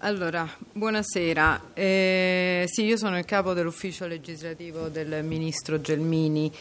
Allora, buonasera. Sì, io sono il capo dell'ufficio legislativo del Ministro Gelmini.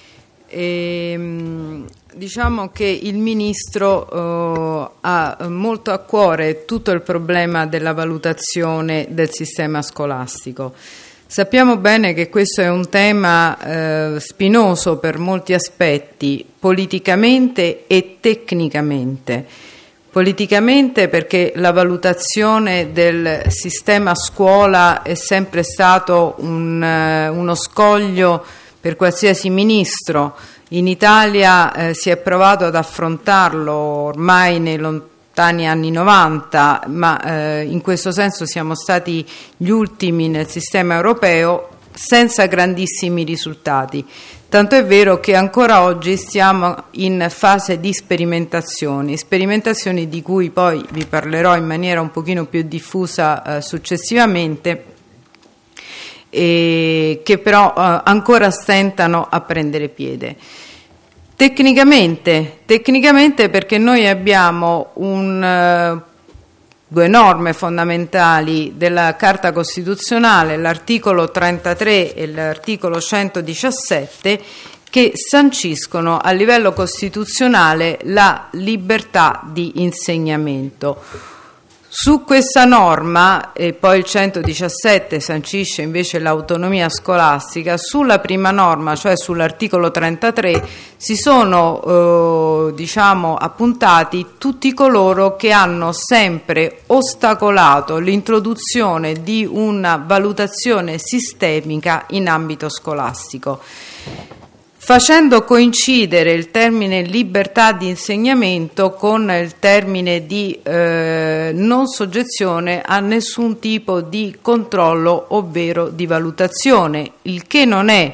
Diciamo che il Ministro ha molto a cuore tutto il problema della valutazione del sistema scolastico. Sappiamo bene che questo è un tema spinoso per molti aspetti, politicamente e tecnicamente. Politicamente perché la valutazione del sistema scuola è sempre stato uno scoglio per qualsiasi ministro. In Italia si è provato ad affrontarlo ormai nei lontani anni 90, ma in questo senso siamo stati gli ultimi nel sistema europeo senza grandissimi risultati. Tanto è vero che ancora oggi stiamo in fase di sperimentazioni di cui poi vi parlerò in maniera un pochino più diffusa successivamente, che però ancora stentano a prendere piede. Tecnicamente perché noi abbiamo due norme fondamentali della Carta Costituzionale, l'articolo 33 e l'articolo 117, che sanciscono a livello costituzionale la libertà di insegnamento. Su questa norma, e poi il 117 sancisce invece l'autonomia scolastica, sulla prima norma, cioè sull'articolo 33, si sono appuntati tutti coloro che hanno sempre ostacolato l'introduzione di una valutazione sistemica in ambito scolastico, facendo coincidere il termine libertà di insegnamento con il termine di non soggezione a nessun tipo di controllo ovvero di valutazione, il che non è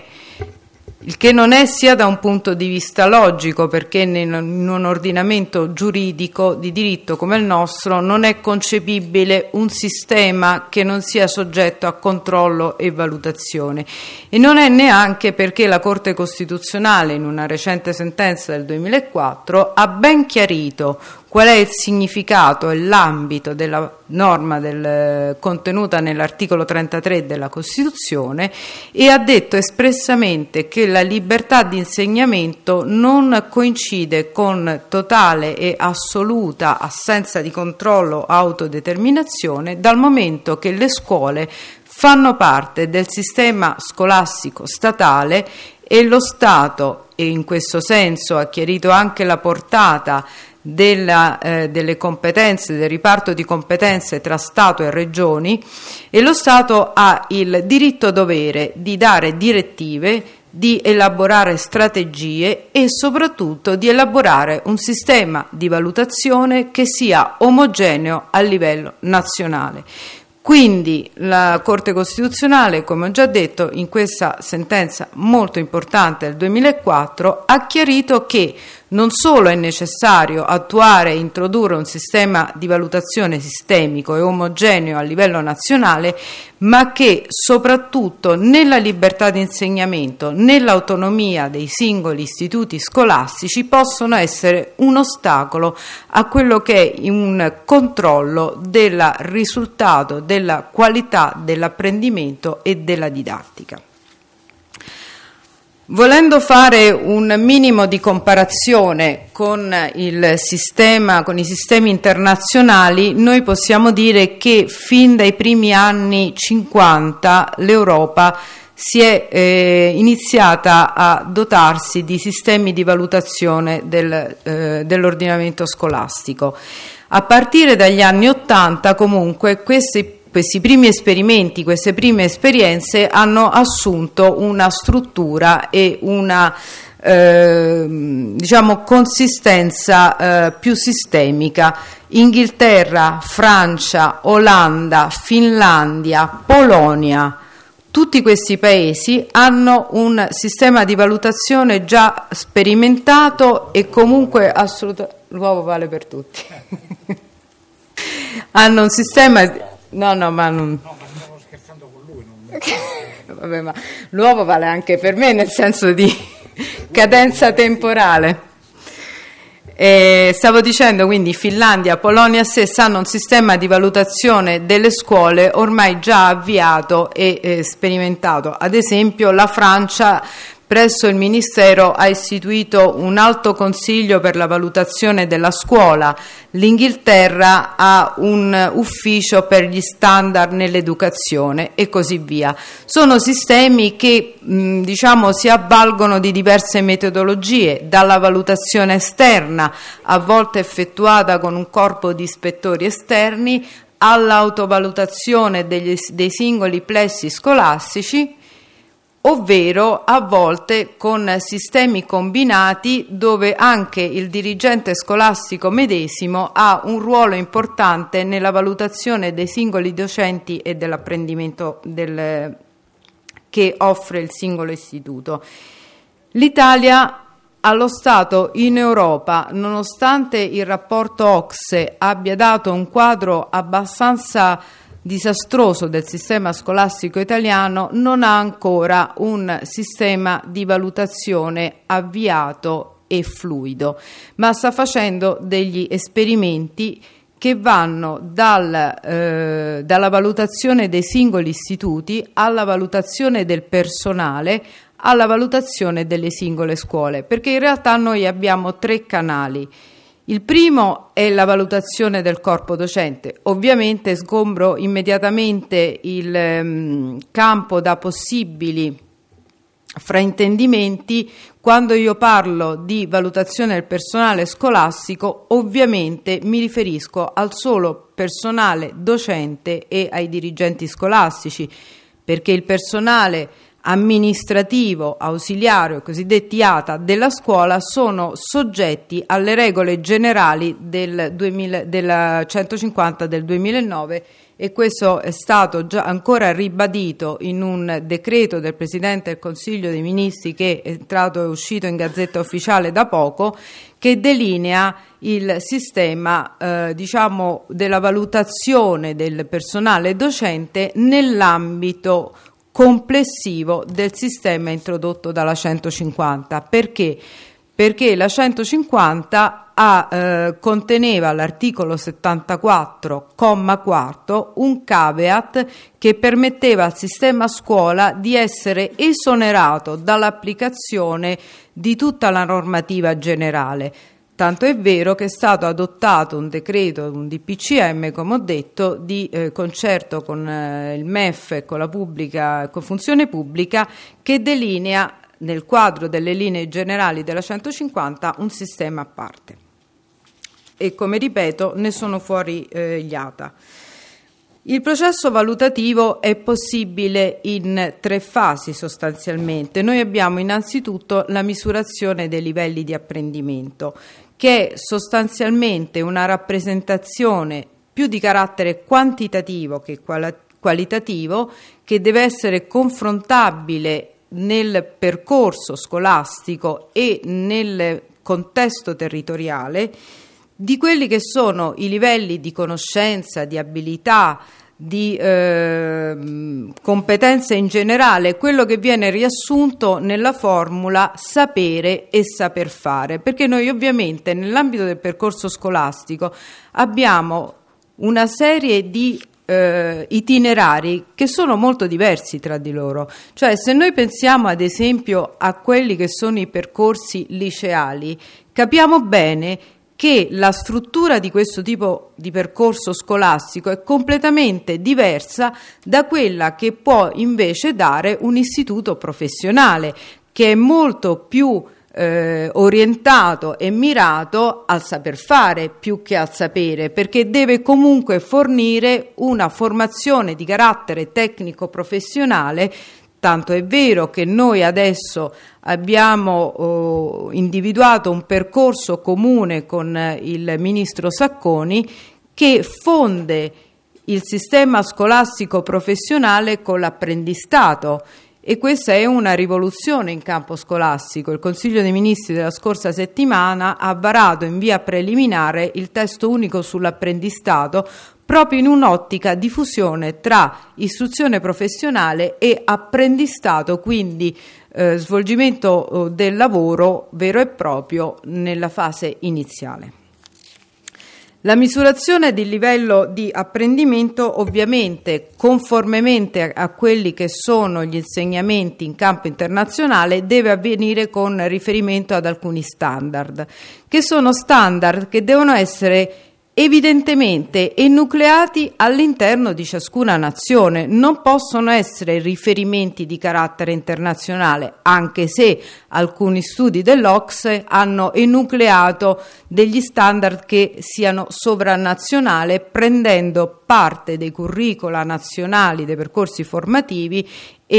sia da un punto di vista logico, perché in un ordinamento giuridico di diritto come il nostro non è concepibile un sistema che non sia soggetto a controllo e valutazione, e non è neanche perché la Corte Costituzionale in una recente sentenza del 2004 ha ben chiarito qual è il significato e l'ambito della norma contenuta nell'articolo 33 della Costituzione, e ha detto espressamente che la libertà di insegnamento non coincide con totale e assoluta assenza di controllo o autodeterminazione, dal momento che le scuole fanno parte del sistema scolastico statale e lo Stato, e in questo senso ha chiarito anche la portata delle competenze, del riparto di competenze tra Stato e Regioni, e lo Stato ha il diritto-dovere di dare direttive, di elaborare strategie e soprattutto di elaborare un sistema di valutazione che sia omogeneo a livello nazionale. Quindi la Corte Costituzionale, come ho già detto, in questa sentenza molto importante del 2004 ha chiarito che non solo è necessario attuare e introdurre un sistema di valutazione sistemico e omogeneo a livello nazionale, ma che soprattutto nella libertà di insegnamento, nell'autonomia dei singoli istituti scolastici possono essere un ostacolo a quello che è un controllo del risultato, della qualità dell'apprendimento e della didattica. Volendo fare un minimo di comparazione con i sistemi internazionali, noi possiamo dire che fin dai primi anni 50 l'Europa si è iniziata a dotarsi di sistemi di valutazione dell'ordinamento scolastico. A partire dagli anni 80 comunque questi primi esperimenti, queste prime esperienze hanno assunto una struttura e una consistenza più sistemica. Inghilterra, Francia, Olanda, Finlandia, Polonia, tutti questi paesi hanno un sistema di valutazione già sperimentato e comunque l'uovo vale per tutti. Hanno un sistema. No, ma stavo scherzando con lui. Vabbè, ma l'uovo vale anche per me, nel senso di cadenza temporale. Stavo dicendo, quindi Finlandia, Polonia stessa hanno un sistema di valutazione delle scuole ormai già avviato e sperimentato. Ad esempio la Francia presso il Ministero ha istituito un alto consiglio per la valutazione della scuola, l'Inghilterra ha un ufficio per gli standard nell'educazione e così via. Sono sistemi che si avvalgono di diverse metodologie, dalla valutazione esterna, a volte effettuata con un corpo di ispettori esterni, all'autovalutazione dei singoli plessi scolastici, ovvero a volte con sistemi combinati dove anche il dirigente scolastico medesimo ha un ruolo importante nella valutazione dei singoli docenti e dell'apprendimento che offre il singolo istituto. L'Italia allo stato in Europa, nonostante il rapporto OCSE abbia dato un quadro abbastanza disastroso del sistema scolastico italiano, non ha ancora un sistema di valutazione avviato e fluido, ma sta facendo degli esperimenti che vanno dalla valutazione dei singoli istituti alla valutazione del personale, alla valutazione delle singole scuole, perché in realtà noi abbiamo 3 canali. Il primo è la valutazione del corpo docente. Ovviamente sgombro immediatamente il campo da possibili fraintendimenti. Quando io parlo di valutazione del personale scolastico, ovviamente mi riferisco al solo personale docente e ai dirigenti scolastici, perché il personale amministrativo, ausiliario, cosiddetti ATA della scuola sono soggetti alle regole generali della 150 del 2009 e questo è stato già ancora ribadito in un decreto del Presidente del Consiglio dei Ministri che è entrato e uscito in Gazzetta Ufficiale da poco, che delinea il sistema della valutazione del personale docente nell'ambito complessivo del sistema introdotto dalla 150. Perché? Perché la 150 conteneva all'articolo 74, comma 4, un caveat che permetteva al sistema scuola di essere esonerato dall'applicazione di tutta la normativa generale. Tanto è vero che è stato adottato un decreto, un DPCM, come ho detto, di concerto con il MEF e con la funzione pubblica, che delinea nel quadro delle linee generali della 150 un sistema a parte. E come ripeto, ne sono fuori gli ATA. Il processo valutativo è possibile in 3 fasi sostanzialmente. Noi abbiamo innanzitutto la misurazione dei livelli di apprendimento, che è sostanzialmente una rappresentazione più di carattere quantitativo che qualitativo, che deve essere confrontabile nel percorso scolastico e nel contesto territoriale di quelli che sono i livelli di conoscenza, di abilità, di competenze in generale, quello che viene riassunto nella formula sapere e saper fare, perché noi ovviamente nell'ambito del percorso scolastico abbiamo una serie di itinerari che sono molto diversi tra di loro. Cioè, se noi pensiamo ad esempio a quelli che sono i percorsi liceali, capiamo bene che la struttura di questo tipo di percorso scolastico è completamente diversa da quella che può invece dare un istituto professionale, che è molto più orientato e mirato al saper fare più che al sapere, perché deve comunque fornire una formazione di carattere tecnico professionale. Tanto è vero che noi adesso abbiamo individuato un percorso comune con il ministro Sacconi che fonde il sistema scolastico professionale con l'apprendistato, e questa è una rivoluzione in campo scolastico. Il Consiglio dei Ministri della scorsa settimana ha varato in via preliminare il testo unico sull'apprendistato, proprio in un'ottica di fusione tra istruzione professionale e apprendistato, quindi svolgimento del lavoro vero e proprio nella fase iniziale. La misurazione del livello di apprendimento, ovviamente, conformemente a quelli che sono gli insegnamenti in campo internazionale, deve avvenire con riferimento ad alcuni standard, che sono standard che devono essere evidentemente enucleati all'interno di ciascuna nazione, non possono essere riferimenti di carattere internazionale, anche se alcuni studi dell'OCSE hanno enucleato degli standard che siano sovranazionali, prendendo parte dei curricula nazionali dei percorsi formativi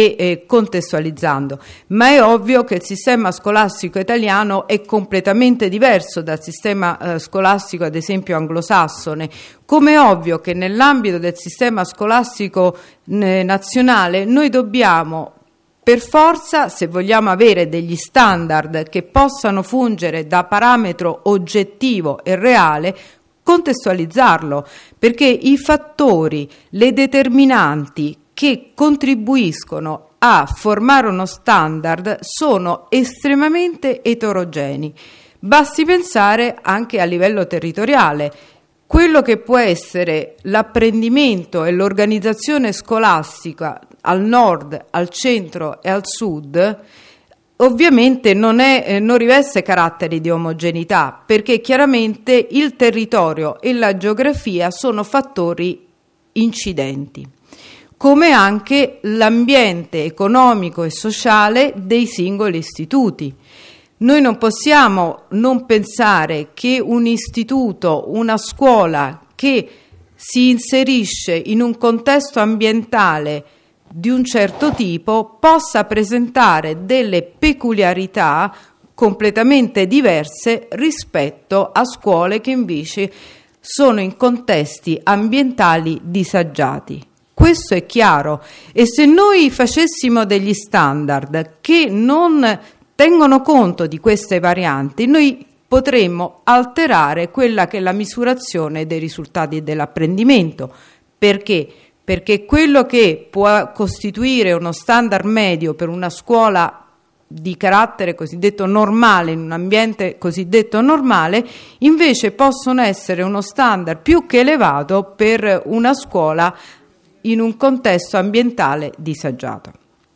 e contestualizzando. Ma è ovvio che il sistema scolastico italiano è completamente diverso dal sistema scolastico, ad esempio, anglosassone, come è ovvio che nell'ambito del sistema scolastico nazionale noi dobbiamo per forza, se vogliamo avere degli standard che possano fungere da parametro oggettivo e reale, contestualizzarlo, perché i fattori, le determinanti che contribuiscono a formare uno standard sono estremamente eterogenei. Basti pensare anche a livello territoriale. Quello che può essere l'apprendimento e l'organizzazione scolastica al nord, al centro e al sud, ovviamente non riveste caratteri di omogeneità, perché chiaramente il territorio e la geografia sono fattori incidenti, come anche l'ambiente economico e sociale dei singoli istituti. Noi non possiamo non pensare che un istituto, una scuola che si inserisce in un contesto ambientale di un certo tipo possa presentare delle peculiarità completamente diverse rispetto a scuole che invece sono in contesti ambientali disagiati. Questo è chiaro, e se noi facessimo degli standard che non tengono conto di queste varianti, noi potremmo alterare quella che è la misurazione dei risultati dell'apprendimento. Perché? Perché quello che può costituire uno standard medio per una scuola di carattere cosiddetto normale, in un ambiente cosiddetto normale, invece possono essere uno standard più che elevato per una scuola in un contesto ambientale disagiato.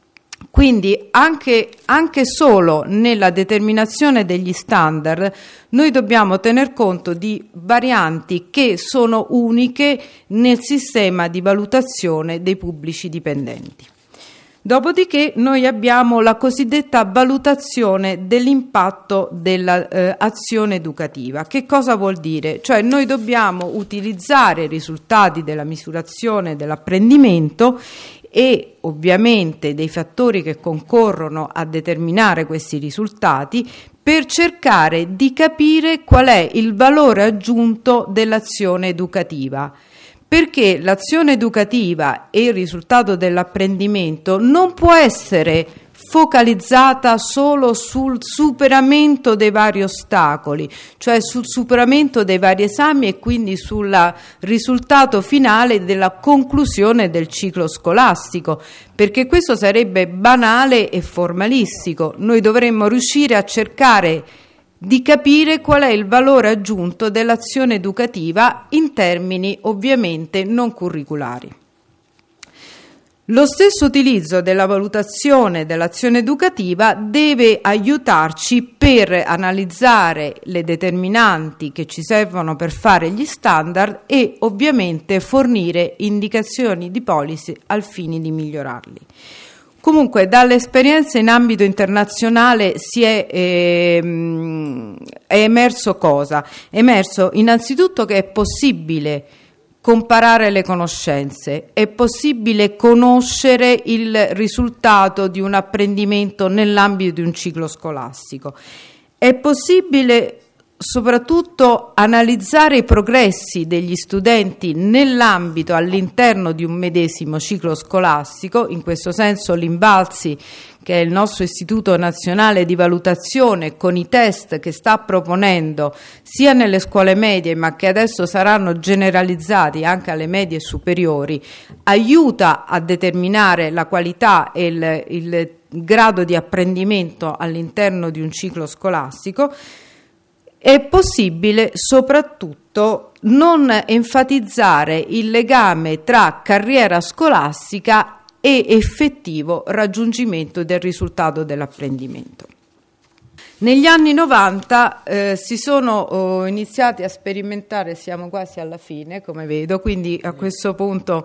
Quindi anche solo nella determinazione degli standard noi dobbiamo tener conto di varianti che sono uniche nel sistema di valutazione dei pubblici dipendenti. Dopodiché noi abbiamo la cosiddetta valutazione dell'impatto dell'azione educativa. Che cosa vuol dire? Cioè noi dobbiamo utilizzare i risultati della misurazione dell'apprendimento e ovviamente dei fattori che concorrono a determinare questi risultati per cercare di capire qual è il valore aggiunto dell'azione educativa. Perché l'azione educativa e il risultato dell'apprendimento non può essere focalizzata solo sul superamento dei vari ostacoli, cioè sul superamento dei vari esami e quindi sul risultato finale della conclusione del ciclo scolastico, perché questo sarebbe banale e formalistico. Noi dovremmo riuscire a cercare di capire qual è il valore aggiunto dell'azione educativa in termini ovviamente non curriculari. Lo stesso utilizzo della valutazione dell'azione educativa deve aiutarci per analizzare le determinanti che ci servono per fare gli standard e ovviamente fornire indicazioni di policy al fine di migliorarli. Comunque, dall'esperienza in ambito internazionale è emerso cosa? È emerso innanzitutto che è possibile comparare le conoscenze, è possibile conoscere il risultato di un apprendimento nell'ambito di un ciclo scolastico, è possibile soprattutto analizzare i progressi degli studenti nell'ambito, all'interno di un medesimo ciclo scolastico. In questo senso l'Invalsi, che è il nostro Istituto Nazionale di Valutazione, con i test che sta proponendo sia nelle scuole medie, ma che adesso saranno generalizzati anche alle medie superiori, aiuta a determinare la qualità e il grado di apprendimento all'interno di un ciclo scolastico. È possibile soprattutto non enfatizzare il legame tra carriera scolastica e effettivo raggiungimento del risultato dell'apprendimento. Negli anni 90 si sono iniziati a sperimentare, siamo quasi alla fine come vedo, quindi a questo punto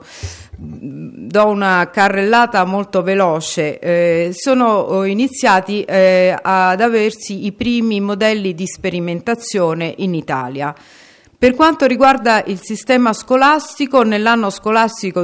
do una carrellata molto veloce. Sono iniziati ad aversi i primi modelli di sperimentazione in Italia. Per quanto riguarda il sistema scolastico, nell'anno scolastico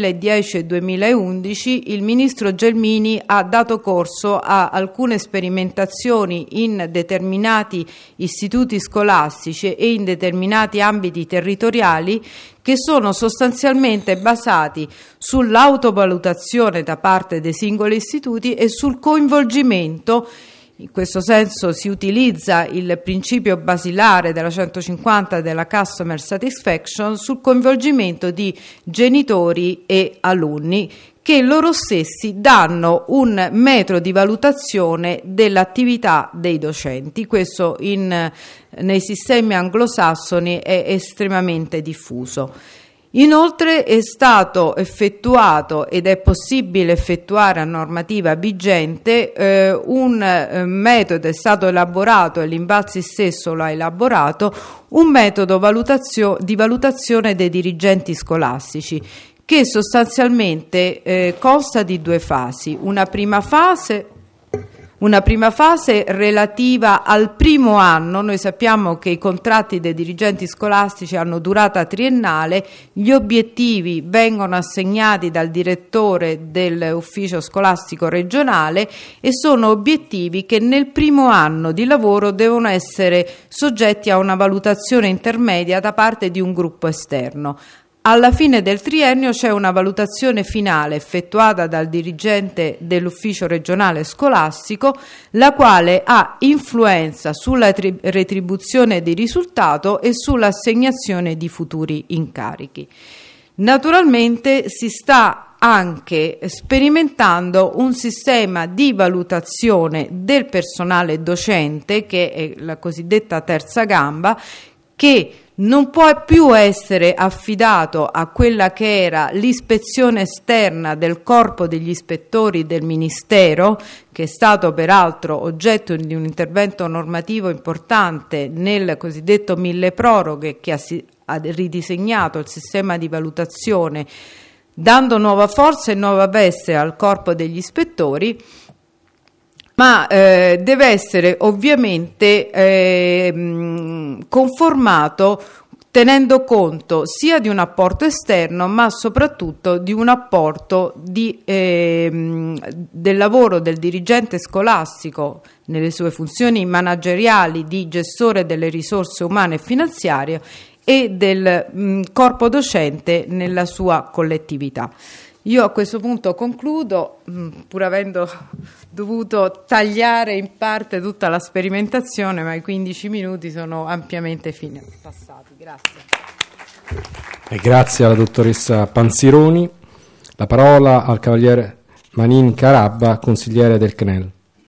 2010-2011 il ministro Gelmini ha dato corso a alcune sperimentazioni in determinati istituti scolastici e in determinati ambiti territoriali che sono sostanzialmente basati sull'autovalutazione da parte dei singoli istituti e sul coinvolgimento. In questo senso si utilizza il principio basilare della 150 della Customer Satisfaction sul coinvolgimento di genitori e alunni, che loro stessi danno un metro di valutazione dell'attività dei docenti. Questo nei sistemi anglosassoni è estremamente diffuso. Inoltre è stato effettuato, ed è possibile effettuare a normativa vigente, un metodo, è stato elaborato e l'Invalsi stesso lo ha elaborato, un metodo di valutazione dei dirigenti scolastici, che sostanzialmente consta di due fasi. Una prima fase relativa al primo anno. Noi sappiamo che i contratti dei dirigenti scolastici hanno durata triennale, gli obiettivi vengono assegnati dal direttore dell'ufficio scolastico regionale e sono obiettivi che nel primo anno di lavoro devono essere soggetti a una valutazione intermedia da parte di un gruppo esterno. Alla fine del triennio c'è una valutazione finale effettuata dal dirigente dell'ufficio regionale scolastico, la quale ha influenza sulla retribuzione di risultato e sull'assegnazione di futuri incarichi. Naturalmente si sta anche sperimentando un sistema di valutazione del personale docente, che è la cosiddetta terza gamba, che non può più essere affidato a quella che era l'ispezione esterna del corpo degli ispettori del Ministero, che è stato peraltro oggetto di un intervento normativo importante nel cosiddetto milleproroghe, che ha ridisegnato il sistema di valutazione, dando nuova forza e nuova veste al corpo degli ispettori, ma deve essere ovviamente conformato tenendo conto sia di un apporto esterno, ma soprattutto di un apporto del lavoro del dirigente scolastico nelle sue funzioni manageriali di gestore delle risorse umane e finanziarie e del corpo docente nella sua collettività. Io a questo punto concludo, pur avendo dovuto tagliare in parte tutta la sperimentazione, ma i 15 minuti sono ampiamente passati. Grazie. E grazie alla dottoressa Panzironi. La parola al cavaliere Manin Carabba, consigliere del CNEL.